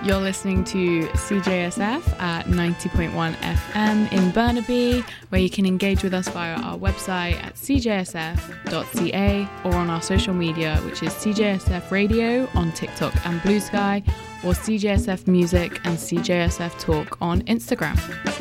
You're listening to CJSF at 90.1 FM in Burnaby, where you can engage with us via our website at cjsf.ca or on our social media, which is CJSF Radio on TikTok and Blue Sky, or CJSF Music and CJSF Talk on Instagram.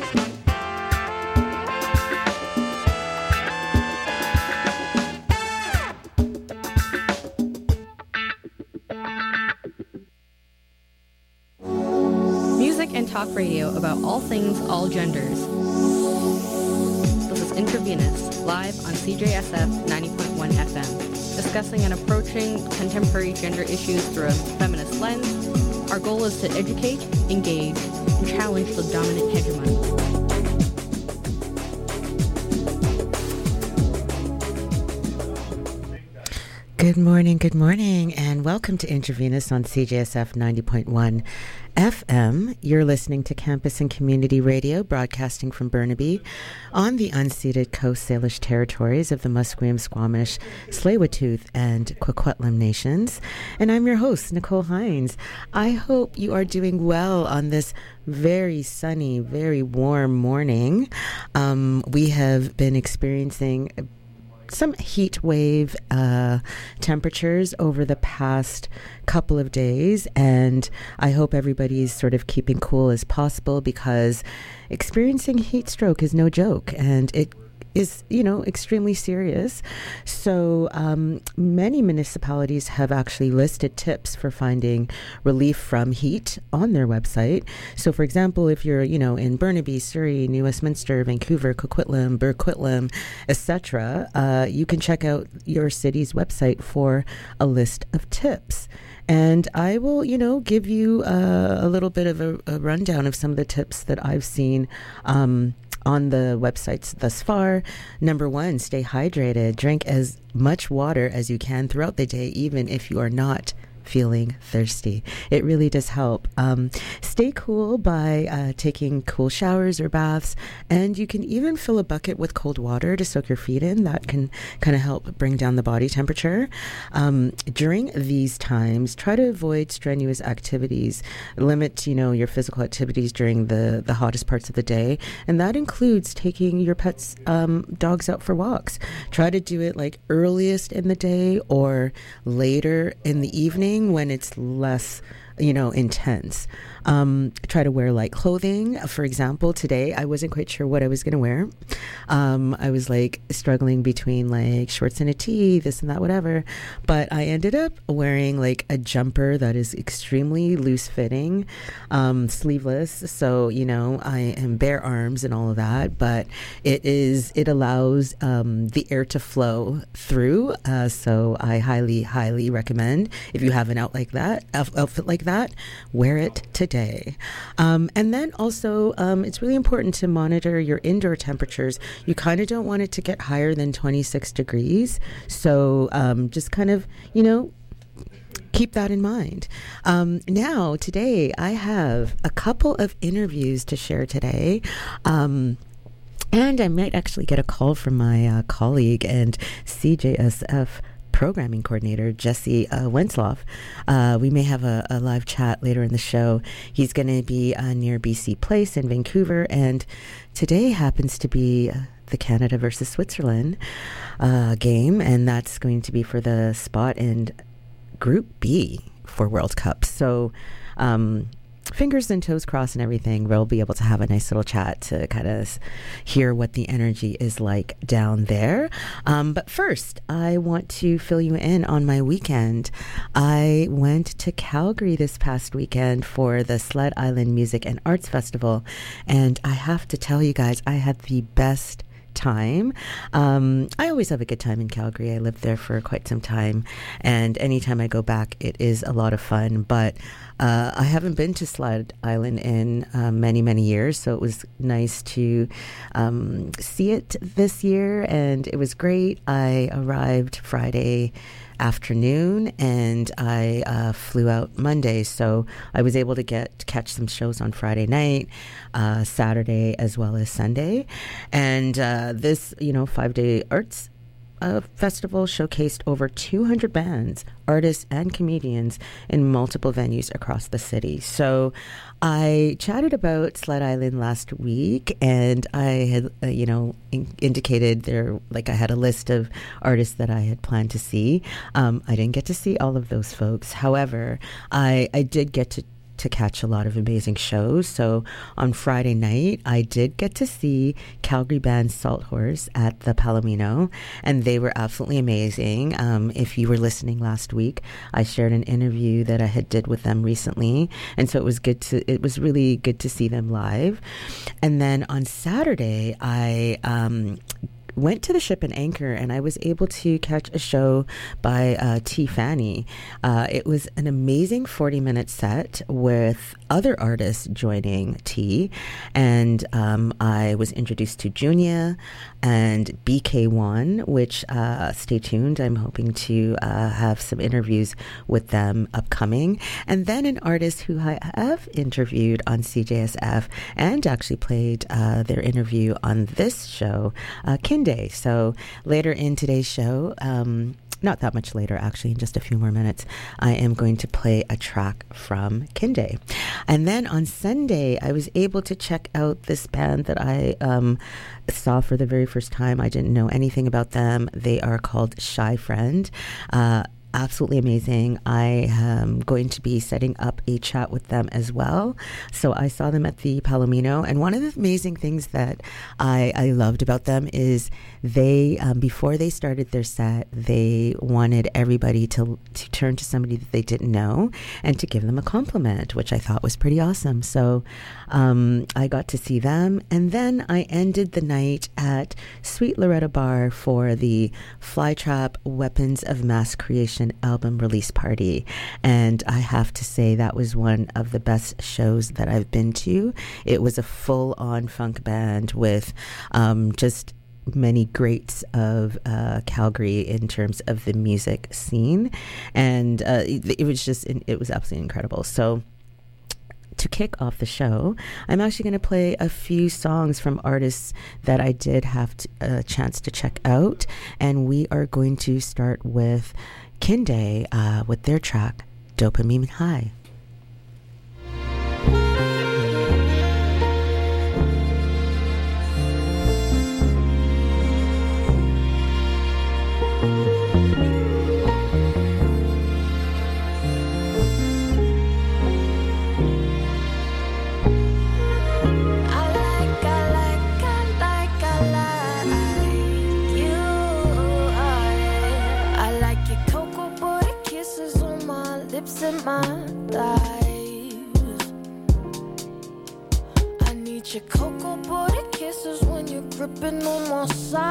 And talk radio about all things, all genders. This is Intravenous, live on CJSF 90.1 FM, discussing and approaching contemporary gender issues through a feminist lens. Our goal is to educate, engage, and challenge the dominant hegemony. Good morning, and welcome to Intravenous on CJSF 90.1 FM. You're listening to Campus and Community Radio, broadcasting from Burnaby on the unceded Coast Salish territories of the Musqueam, Squamish, Tsleil-Waututh, and Coquitlam nations. And I'm your host, Nicole Hines. I hope you are doing well on this very sunny, very warm morning. We have been experiencing some heat wave temperatures over the past couple of days, and I hope everybody's sort of keeping cool as possible, because experiencing heat stroke is no joke, and it is, extremely serious. So many municipalities have actually listed tips for finding relief from heat on their website. So, for example, if you're, in Burnaby, Surrey, New Westminster, Vancouver, Coquitlam, Burquitlam, etc., you can check out your city's website for a list of tips. And I will, give you a little bit of a rundown of some of the tips that I've seen on the websites thus far. Number one, stay hydrated. Drink as much water as you can throughout the day, even if you are not feeling thirsty. It really does help. Stay cool by taking cool showers or baths, and you can even fill a bucket with cold water to soak your feet in. That can kind of help bring down the body temperature. During these times, try to avoid strenuous activities. Limit, your physical activities during the hottest parts of the day, and that includes taking your pets' dogs out for walks. Try to do it like earliest in the day or later in the evening, when it's less, intense. Try to wear light clothing. For example, today I wasn't quite sure what I was going to wear. I was struggling between shorts and a tee, this and that, whatever. But I ended up wearing a jumper that is extremely loose fitting, sleeveless. So, I am bare arms and all of that, but it allows the air to flow through. So I highly, highly recommend, if you have an outfit like that, wear it today. And then also, it's really important to monitor your indoor temperatures. You kind of don't want it to get higher than 26 degrees. So just kind of, keep that in mind. Now, today, I have a couple of interviews to share today. And I might actually get a call from my colleague and CJSF programming coordinator, Jesse Wensloff. We may have a live chat later in the show. He's going to be near BC Place in Vancouver, and today happens to be the Canada versus Switzerland game, and that's going to be for the spot in Group B for World Cup. So fingers and toes crossed and everything, we'll be able to have a nice little chat to kind of hear what the energy is like down there. But first, I want to fill you in on my weekend. I went to Calgary this past weekend for the Sled Island Music and Arts Festival, and I have to tell you guys, I had the best time. I always have a good time in Calgary. I lived there for quite some time, and anytime I go back, it is a lot of fun. But I haven't been to Sled Island in many years, so it was nice to see it this year, and it was great. I arrived Friday afternoon, and I flew out Monday, so I was able to catch some shows on Friday night, Saturday, as well as Sunday. And this 5-day arts festival showcased over 200 bands, artists, and comedians in multiple venues across the city. So I chatted about Sled Island last week, and I had, indicated there, like I had a list of artists that I had planned to see. I didn't get to see all of those folks. However, I did get to catch a lot of amazing shows. So on Friday night, I did get to see Calgary band Salt Horse at the Palomino, and they were absolutely amazing. If you were listening last week, I shared an interview that I had did with them recently, and so it was really good to see them live. And then on Saturday, I went to the Ship and Anchor, and I was able to catch a show by T. Fanny. It was an amazing 40-minute set with other artists joining T, and I was introduced to Junia and BK1, which stay tuned. I'm hoping to have some interviews with them upcoming. And then an artist who I have interviewed on CJSF and actually played their interview on this show, Kinde. So later in today's show, not that much later, actually, in just a few more minutes, I am going to play a track from Kinde. And then on Sunday, I was able to check out this band that I saw for the very first time. I didn't know anything about them. They are called Shy Friend. Absolutely amazing. I am going to be setting up a chat with them as well. So I saw them at the Palomino, and one of the amazing things that I loved about them is they, before they started their set, they wanted everybody to turn to somebody that they didn't know and to give them a compliment, which I thought was pretty awesome. So I got to see them, and then I ended the night at Sweet Loretta Bar for the Flytrap Weapons of Mass Creation album release party, and I have to say that was one of the best shows that I've been to. It was a full-on funk band with just many greats of Calgary in terms of the music scene, and it was absolutely incredible. So to kick off the show, I'm actually going to play a few songs from artists that I did have a chance to check out, and we are going to start with Kinde with their track Dopamine High. In my life, I need your cocoa butter kisses when you're gripping on my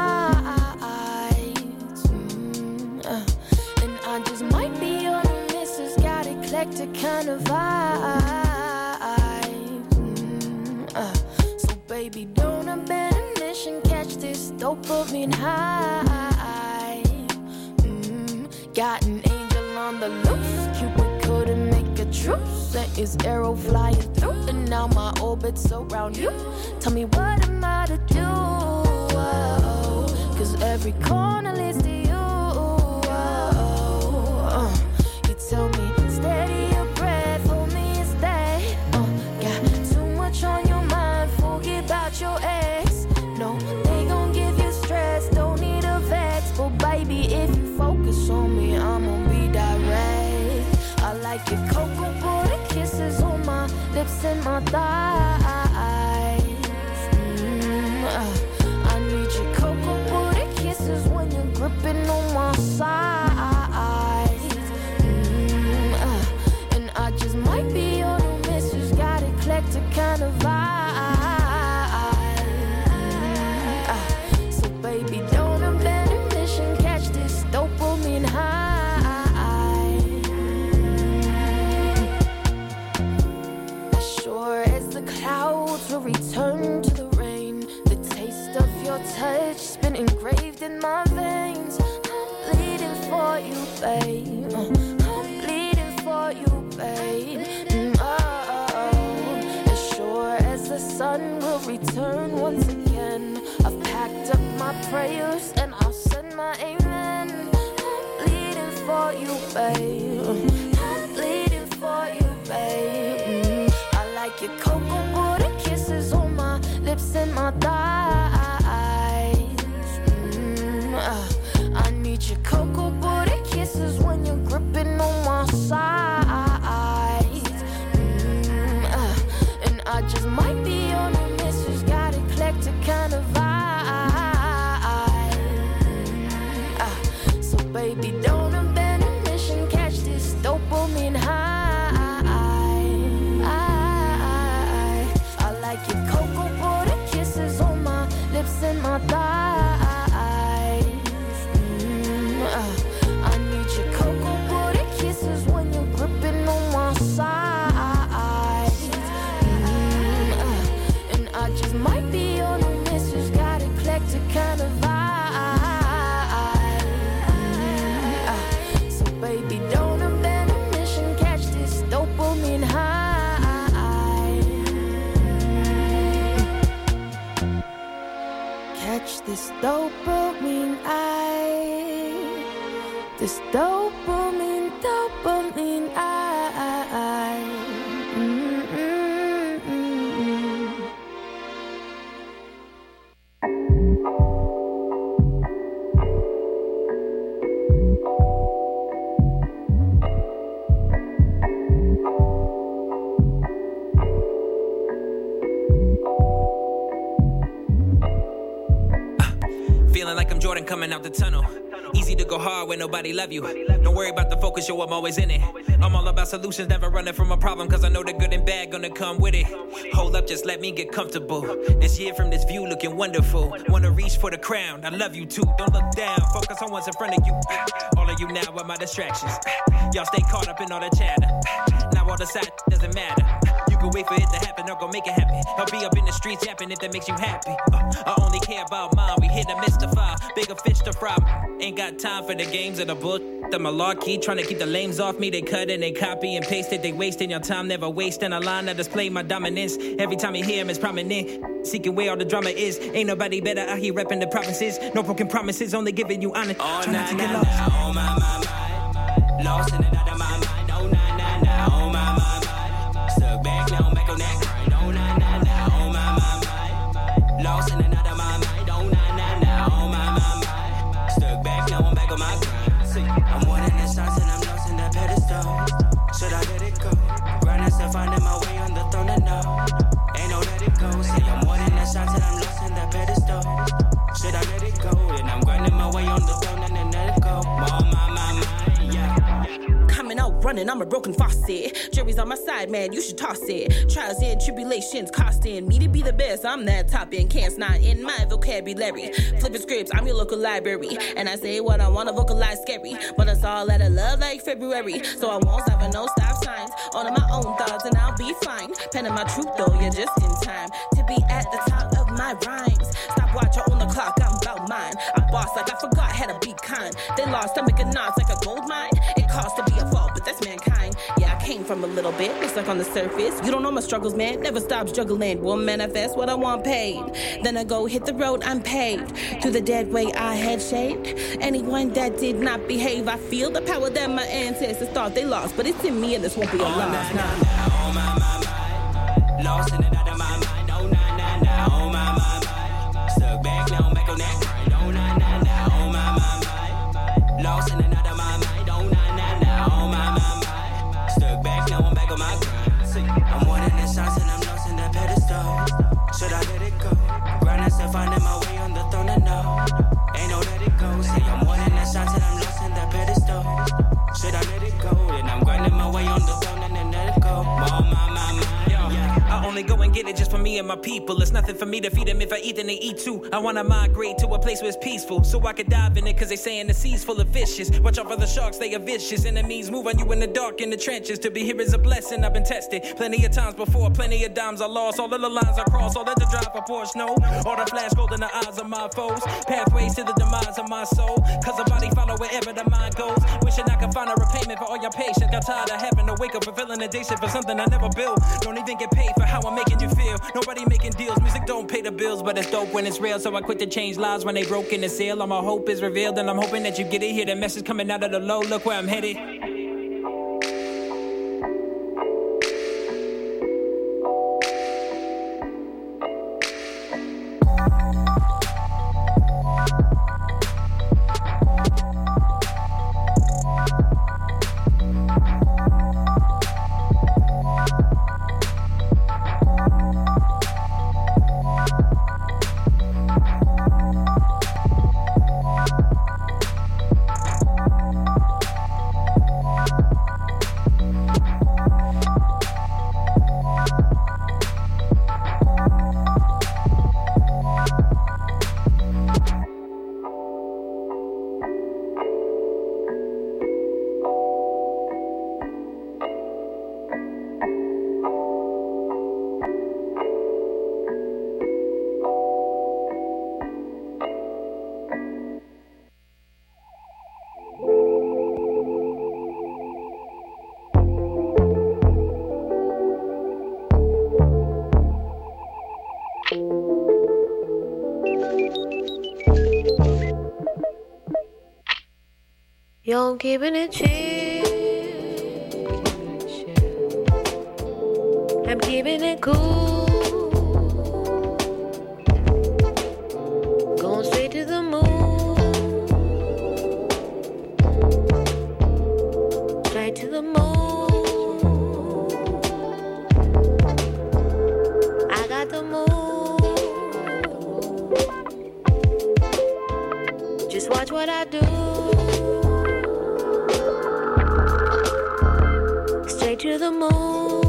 sides. And I just might be on a missus, got eclectic kind of vibe. So baby, don't abandon mission, catch this dopamine high. Got an angel on the loose, Cupid couldn't make a truce. Sent his arrow flying through, and now my orbit's around you. Tell me what am I to do? Cause every corner leads to you. You tell me, steady your breath, hold me and stay. Got too much on your mind, forget about your ex. No, they gon' give you stress, don't need a vex. But baby, if you focus on me, I'ma be direct. I like your cocoa butter kisses on my lips and my thighs. I need your cocoa butter kisses when you're gripping on my sides. And I just might be on a miss, who's got eclectic kind of vibe. So baby, don't abandon mission, catch this dopamine high. Clouds will return to the rain. The taste of your touch has been engraved in my veins. I'm bleeding for you, babe. I'm bleeding for you, babe. As sure as the sun will return once again, I've packed up my prayers and I'll send my amen. babe. I'm bleeding for you, babe. I like your cocoa butter kisses on my lips and my thighs. I need your cocoa butter kisses when you're gripping on my sides. And I just might be on a miss, just got eclectic kind of vibe. So baby, don't abandon mission, catch this dopamine high. I like your cocoa butter kisses on my lips and my thighs. I need your cocoa butter kisses when you're gripping on my sides. And I just might be on a miss, just got eclectic kind of vibe. So baby, don't abandon mission, catch this dopamine high. Catch this dopamine high. This dopamine high. Feeling like I'm Jordan coming out the tunnel. Easy to go hard when nobody love you. Don't worry about the focus, yo, I'm always in it. I'm all about solutions, never running from a problem, cause I know the good and bad gonna come with it. Hold up, just let me get comfortable. This year from this view looking wonderful. Wanna reach for the crown, I love you too. Don't look down, focus on what's in front of you. All of you now are my distractions. Y'all stay caught up in all the chatter. Now all the side doesn't matter. You can wait for it to happen or go make it happen. I'll be up in the streets yapping if that makes you happy. I only care about mine, we here to mystify. Bigger fish to fry. Ain't got time for the games of the bullshit. The malarkey, trying to keep the lames off me. They cut and they copy and paste it. They wasting your time, never wasting a line to display my dominance. Every time you hear him, it's prominent. Seeking where all the drama is. Ain't nobody better out here repping the provinces. No broken promises, only giving you honor. Oh, trying nah, not to get nah, lost. nah, oh, my. Lost in and out of my mind. Oh, nah, nah, nah, oh, my. Stuck back, now I'm back on that grind. Oh, nah, nah, nah, oh, my. Lost in and out of my mind. Oh, nah, nah, nah, oh, my. Stuck back, now I'm back on my grind. I'm wanting the shots and I'm lost in the pedestal. Should I let it go? Grind myself, finding my way on the throne and no. Ain't no let it go. See, I'm wanting the shots and I'm lost in the pedestal. Should I let it go? And I'm grinding my way on the throne and then let it go. Oh, my, yeah. Coming out running, I'm a broken faucet. Jury's on my side, man, you should toss it. Trials and tribulations costing me to be the best. I'm that top end, can't not in my vocabulary. Flipping scripts, I'm your local library. And I say what I want to vocalize scary. But it's all out of love like February. So I won't stop and no stop signs. All of my own thoughts and I'll be fine. Penning my truth though, you're just in time to be at the top of my rhymes. Stop watching on the clock, I'm about mine. I boss like I forgot how to be kind. They lost, I'm making knots like a gold mine. It costs to be a fault, but that's mankind. Yeah, I came from a little bit, looks like on the surface. You don't know my struggles, man, never stop struggling. Will manifest what I want paid. Then I go hit the road, I'm paved. Through the dead way I had shaped. Anyone that did not behave, I feel the power that my ancestors thought they lost. But it's in me and this won't be a loss. Nah, nah, nah, oh, my. Lost in and out of my mind. Oh, nah, nah, nah, oh, my. Stuck back, now I'm back on that grind. Oh, nah, nah, nah, oh, my. Lost in and out of my mind. Oh, nah, nah, nah, oh, my. Stuck back, now I'm back on my grind. I'm wanting the shots and I'm lost in the pedestal. Should I let it go? Grind myself, finding my way on the throne and no. Ain't no let it go. See, I'm wanting the shots and I'm lost in the pedestal. Should I let it go? Then I'm grinding my way on the throne and then let it go. Oh, my. I only go and get it just for me and my people. It's nothing for me to feed them. If I eat, then they eat too. I wanna migrate to a place where it's peaceful, so I can dive in it, cause they saying the sea's full of fishes. Watch out for the sharks, they are vicious. Enemies move on you in the dark, in the trenches. To be here is a blessing, I've been tested plenty of times before. Plenty of dimes I lost, all of the lines I crossed. All of the drive I Porsche, no. All the flash gold in the eyes of my foes. Pathways to the demise of my soul, cause the body follow wherever the mind goes. Wishing I could find a repayment for all your patience. Got tired of having to wake up fulfilling a day shift for something I never built. Don't even get paid for how I'm making you feel. No Nobody making deals, music don't pay the bills, but it's dope when it's real. So I quit to change lives when they broke in the seal. All my hope is revealed, and I'm hoping that you get it. Hear the message coming out of the low, look where I'm headed. Yo, I'm keeping it chill. I'm keeping it cool. Going straight to the moon. Straight to the moon. I got the moon. Just watch what I do. To the moon.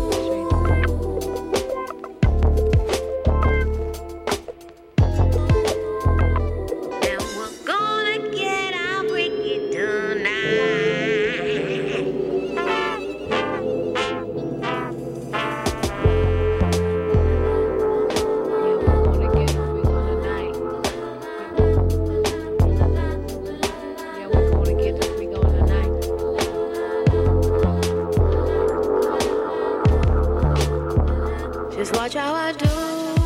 And we're gonna get our freaky tonight. Yeah, we're gonna get this freak on tonight. Just watch how I do.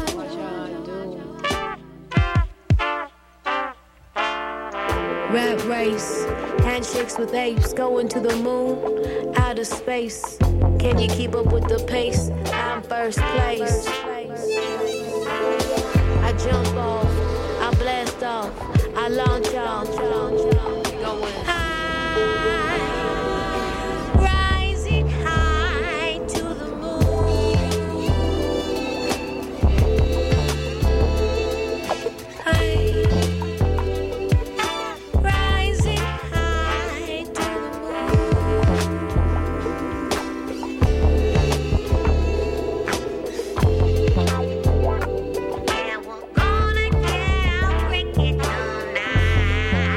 Rat race, handshakes with apes, going to the moon, outer space. Can you keep up with the pace? I'm first place. I jump off, I blast off, I launch off, going high, rising high to the rising high to the moon. And we're gonna get our freaking tonight.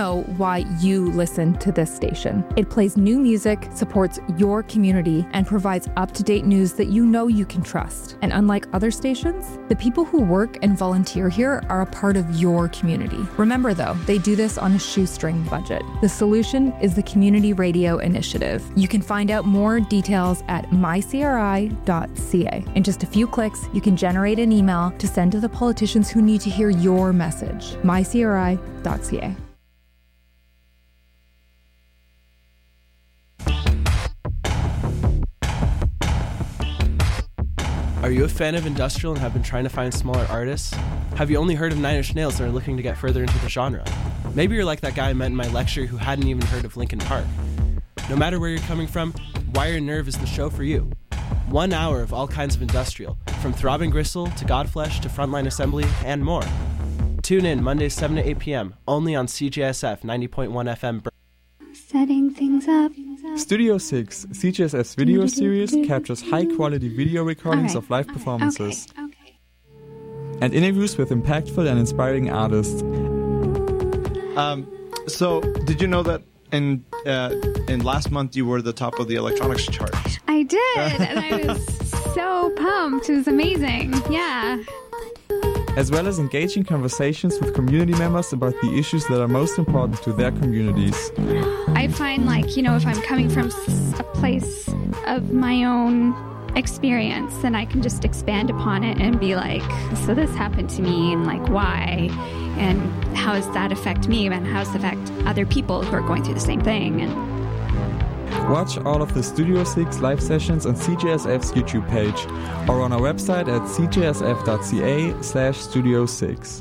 know why you listen to this station. It plays new music, supports your community, and provides up-to-date news that you know you can trust. And unlike other stations, the people who work and volunteer here are a part of your community. Remember though, they do this on a shoestring budget. The solution is the Community Radio Initiative. You can find out more details at mycri.ca. In just a few clicks, you can generate an email to send to the politicians who need to hear your message. mycri.ca. Are you a fan of industrial and have been trying to find smaller artists? Have you only heard of Nine Inch Nails and are looking to get further into the genre? Maybe you're like that guy I met in my lecture who hadn't even heard of Linkin Park. No matter where you're coming from, Wire and Nerve is the show for you. 1 hour of all kinds of industrial, from Throbbing Gristle to Godflesh to Frontline Assembly and more. Tune in Mondays 7 to 8 p.m. only on CJSF 90.1 FM. Setting things up. Studio 6, CJSF's video series, captures high-quality video recordings of live performances and interviews with impactful and inspiring artists. So, did you know that in last month you were the top of the electronics chart? I did, and I was so pumped. It was amazing. Yeah. As well as engaging conversations with community members about the issues that are most important to their communities. I find, like, you know, if I'm coming from a place of my own experience, then I can just expand upon it and be like, so this happened to me, and like, why? And how does that affect me? And how does it affect other people who are going through the same thing? And watch all of the Studio 6 live sessions on CJSF's YouTube page or on our website at cjsf.ca/Studio6.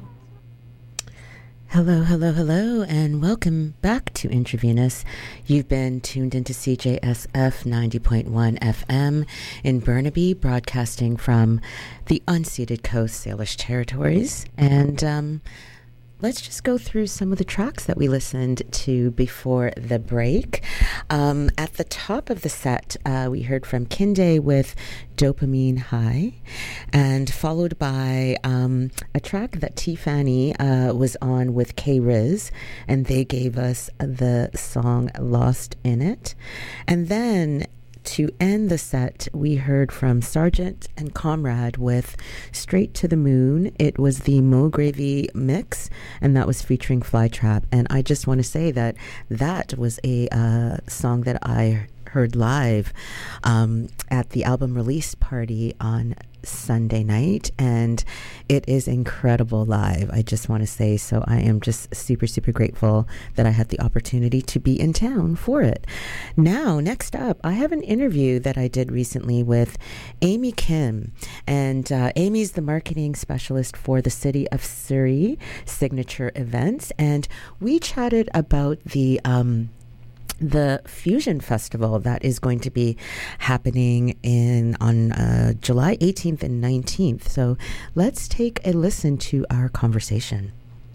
Hello, hello, hello, and welcome back to Intravenous. You've been tuned into CJSF 90.1 FM in Burnaby, broadcasting from the unceded Coast Salish territories. And let's just go through some of the tracks that we listened to before the break. At the top of the set, we heard from Kinde with Dopamine High, and followed by a track that T-Fanny was on with K-Riz, and they gave us the song Lost in It. And then to end the set, we heard from Sargent and Comrade with Straight to the Moon. It was the Mo Gravy mix, and that was featuring Flytrap. And I just want to say that that was a song that I heard live at the album release party on Sunday night, and it is incredible live. I just want to say, so I am just super, super grateful that I had the opportunity to be in town for it. Now, next up, I have an interview that I did recently with Amy Kim, and Amy's the marketing specialist for the City of Surrey Signature Events, and we chatted about the Fusion Festival that is going to be happening on July 18th and 19th. So let's take a listen to our conversation.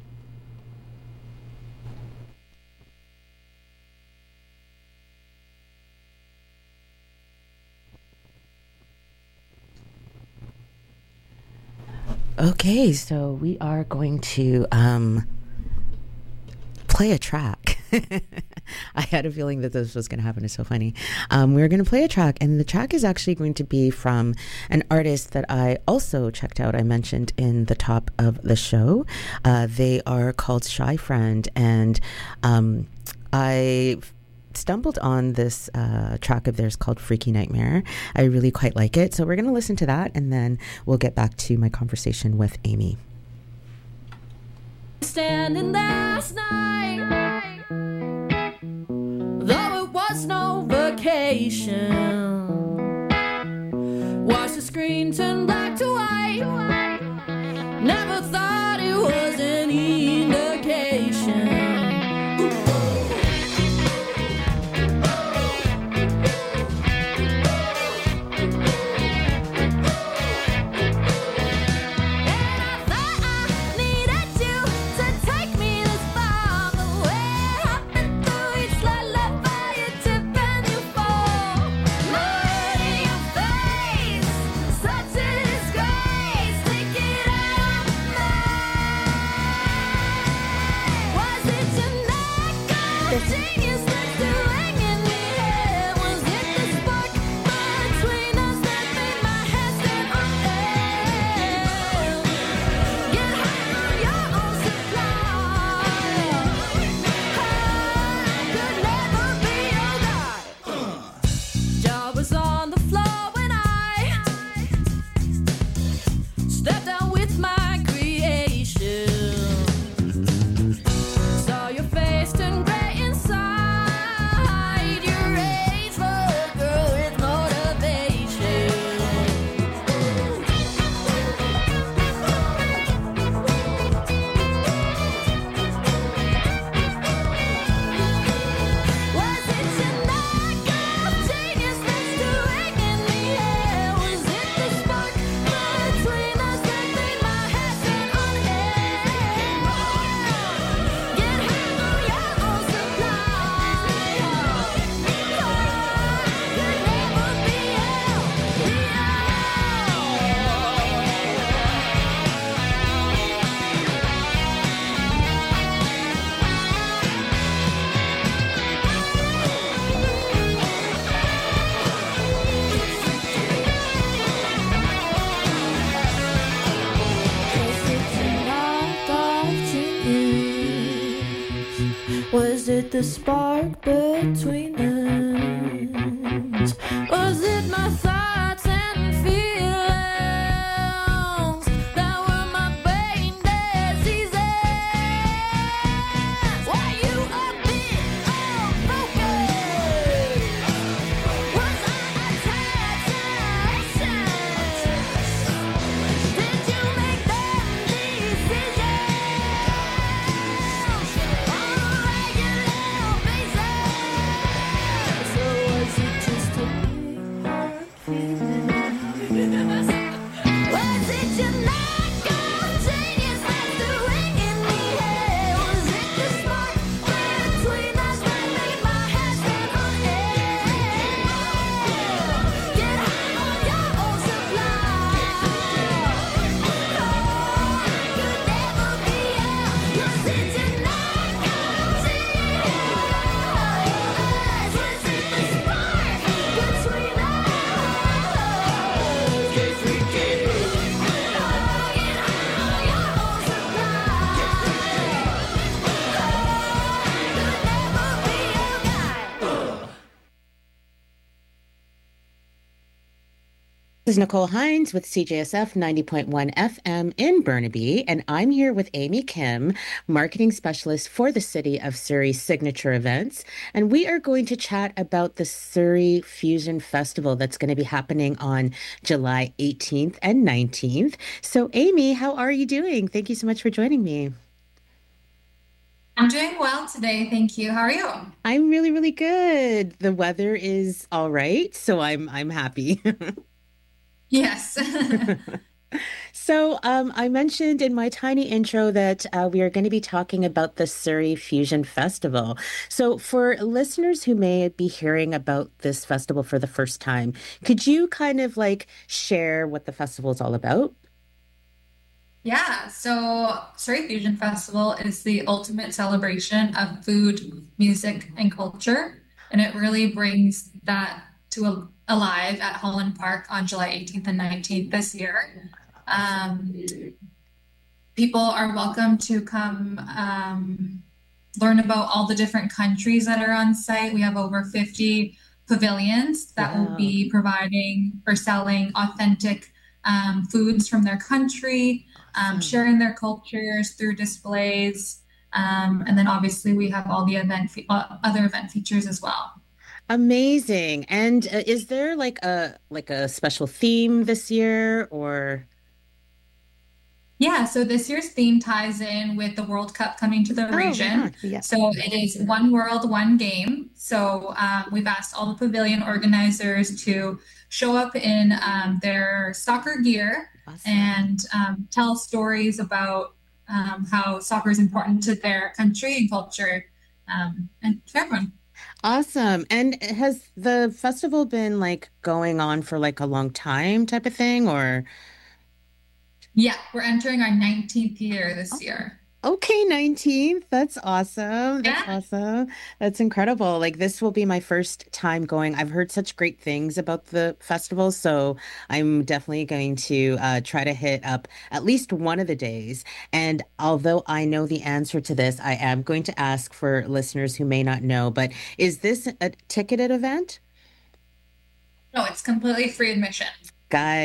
Okay, so we are going to play a track. I had a feeling that this was going to happen. It's so funny. We're going to play a track, and the track is actually going to be from an artist that I also checked out. I mentioned in the top of the show. They are called Shy Friend, and I stumbled on this track of theirs called Freaky Nightmare. I really quite like it. So we're going to listen to that, and then we'll get back to my conversation with Amy. Standing last night, though it was no vacation, watched the screen turn black to white, never thought it was an indication. Such a disgrace. it the spark between us? Was it my thoughts and feelings that were my brain diseases? Were you a bit off focus? Was I attention? Did you make them decisions on a regular basis? Or was it just a big heart feeling? Was it your lack of genius that's the ring in the head? Was it the spark between us that made my head stand on end? Get high on your own supply. Could never be out. Was it your lack of genius? Was it the spark between us? If we keep it, get high on your own supply. This is Nicole Hines with CJSF 90.1 FM in Burnaby, and I'm here with Amy Kim, marketing specialist for the City of Surrey Signature Events, and we are going to chat about the Surrey Fusion Festival that's going to be happening on July 18th and 19th. So, Amy, how are you doing? Thank you so much for joining me. I'm doing well today, thank you. How are you? I'm really, really good. The weather is all right, so I'm happy. Yes. So I mentioned in my tiny intro that we are going to be talking about the Surrey Fusion Festival. So for listeners who may be hearing about this festival for the first time, could you kind of like share what the festival is all about? Yeah, so Surrey Fusion Festival is the ultimate celebration of food, music, and culture. And it really brings that to alive at Holland Park on July 18th and 19th this year. People are welcome to come learn about all the different countries that are on site. We have over 50 pavilions that will be providing or selling authentic foods from their country, sharing their cultures through displays. And then obviously we have all the other event features as well. Amazing. And is there like a special theme this year or? Yeah, so this year's theme ties in with the World Cup coming to the region. Yeah. So it is One World, One Game. So we've asked all the pavilion organizers to show up in their soccer gear and tell stories about how soccer is important to their country and culture and to everyone. Awesome. And has the festival been like going on for like a long time type of thing or? Yeah, we're entering our 19th year this year. Okay, 19th. That's awesome. That's awesome. That's incredible. Like this will be my first time going. I've heard such great things about the festival, so I'm definitely going to try to hit up at least one of the days. And although I know the answer to this, I am going to ask for listeners who may not know, but is this a ticketed event? No, it's completely free admission. Guys,